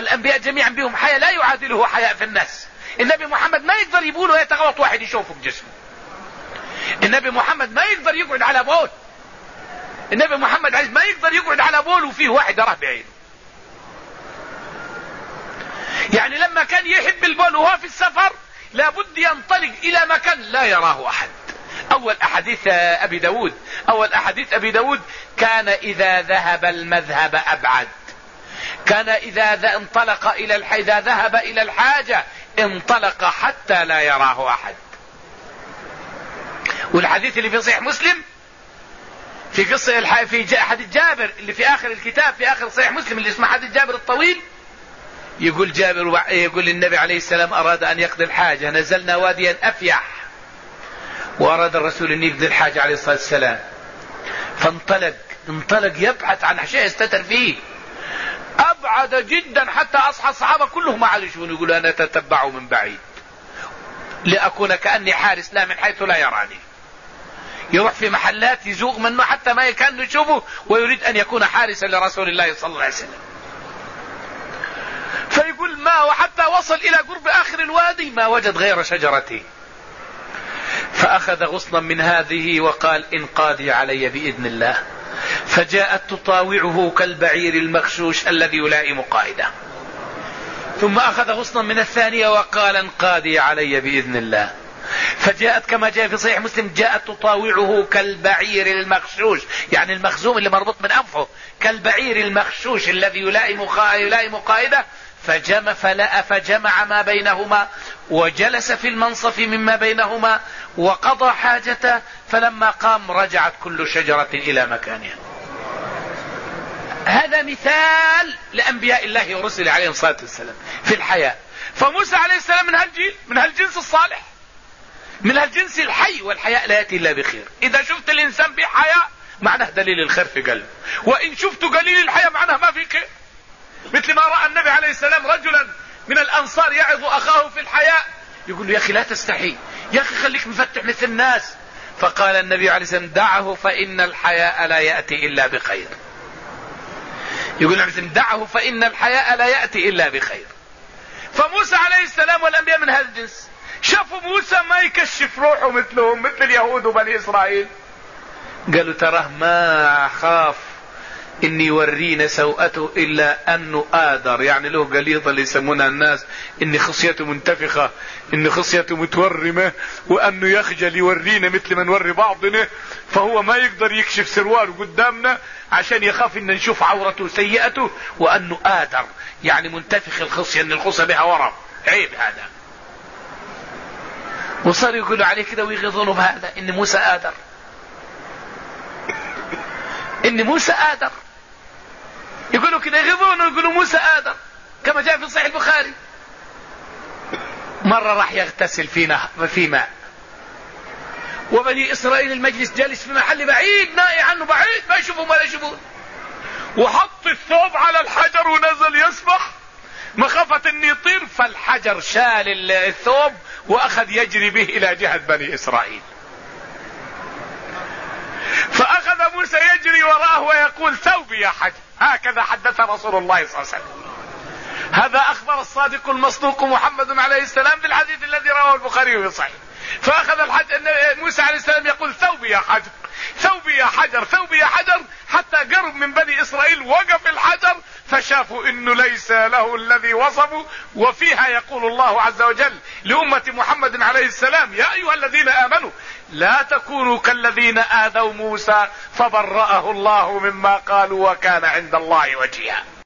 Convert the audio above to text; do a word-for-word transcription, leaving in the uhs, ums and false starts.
الأنبياء جميعا بهم حياء لا يعادله حياء في الناس. النبي محمد ما يقدر يبول ويتغوط واحد يشوفه بجسمه. النبي محمد ما يقدر يقعد على بول. النبي محمد عايز ما يقدر يقعد على بول وفيه واحد يراه بعينه. يعني لما كان يحب البول وهو في السفر لابد ينطلق إلى مكان لا يراه أحد. أول أحاديث أبي داود أول أحاديث أبي داود كان إذا ذهب المذهب أبعد. كان إذا انطلق إلى الح... إذا ذهب إلى الحاجة انطلق حتى لا يراه أحد. والحديث اللي في صحيح مسلم في قصة الح... في حديث جابر اللي في آخر الكتاب في آخر صحيح مسلم اللي اسمه حديث جابر الطويل، يقول جابر يقول النبي عليه السلام أراد أن يقضي الحاجة، نزلنا واديا أفيح وأراد الرسول أن يقضي الحاجة عليه الصلاة والسلام، فانطلق انطلق يبحث عن شيء يستتر فيه أبعد جدا حتى أصحى الصحابة كلهم ما عادوا يقولوا أنا أتتبعه من بعيد لأكون كأني حارس لا من حيث لا يراني. يروح في محلات يزوغ منه حتى ما كان يشوفه ويريد أن يكون حارسا لرسول الله صلى الله عليه وسلم. فيقول ما وحتى وصل إلى قرب آخر الوادي ما وجد غير شجرته، فأخذ غصنا من هذه وقال انقادي علي بإذن الله، فجاءت تطاوعه كالبعير المغشوش الذي يلائم قائده. ثم أخذ غصنا من الثانية وقال انقادي علي بإذن الله، فجاءت كما جاء في صحيح مسلم جاءت تطاوعه كالبعير المغشوش، يعني المخزوم اللي مربوط من أنفه، كالبعير المغشوش الذي يلائم يلائم قائده. فجمع فلأ فجمع ما بينهما وجلس في المنصف مما بينهما وقضى حاجته، فلما قام رجعت كل شجرة إلى مكانها. هذا مثال لأنبياء الله ورسله عليهم الصلاة والسلام في الحياة. فموسى عليه السلام من هالجيل من هالجنس الصالح من هالجنس الحي، والحياء لا يأتي إلا بخير. إذا شفت الإنسان بحياء معناه دليل الخير في قلبه، وإن شفت قليل الحياء معناه ما في خير. مثل ما رأى النبي عليه السلام رجلا من الأنصار يعظ أخاه في الحياء، يقول له يا أخي لا تستحي، يا أخي خليك مفتح مثل الناس. فقال النبي عليه السلام دعه فإن الحياء لا يأتي إلا بخير. يقول النبي عليه السلام دعه فإن الحياء لا يأتي إلا بخير. فموسى عليه السلام والأنبياء من هذا الجنس شافوا موسى ما يكشف روحه مثلهم مثل اليهود وبني إسرائيل، قالوا تراه ما خاف إني يورينا سوءته إلا أنه آدر، يعني له قليظة اللي يسمونها الناس إن خصيته منتفخة، إن خصيته متورمة، وأنه يخجل يورينا مثل ما نوري بعضنا، فهو ما يقدر يكشف سرواله قدامنا عشان يخاف إن نشوف عورته سيئته، وأنه آدر يعني منتفخ الخصية، إن الخصية بها ورم، عيب هذا. وصار يقولوا عليه كده ويغيظونه بهذا إن موسى آدر، إن موسى آدر، يقولوا كده يغيظونه ويقولوا موسى آدر كما جاء في صحيح البخاري. مرة راح يغتسل في نهر في ماء، وبني إسرائيل المجلس جالس في محل بعيد نائي عنه بعيد ما يشوفون ولا يشوفون، وحط الثوب على الحجر ونزل يسبح مخافة ان يطير، فالحجر شال الثوب واخذ يجري به الى جهة بني إسرائيل. فاخذ موسى يجري وراه ويقول ثوبي يا حجر، هكذا حدث رسول الله صلى الله عليه وسلم. هذا اخبر الصادق المصدوق محمد عليه السلام بالحديث الذي رواه البخاري في صحيح. فاخذ الحجر موسى عليه السلام يقول ثوبي يا حجر، ثوبي يا حجر، ثوبي يا حجر، حتى قرب من بني إسرائيل وقف الحجر فشافوا انه ليس له الذي وصفه. وفيها يقول الله عز وجل لأمة محمد عليه السلام يا ايها الذين امنوا لا تكونوا كالذين آذوا موسى فبرأه الله مما قالوا وكان عند الله وجيها.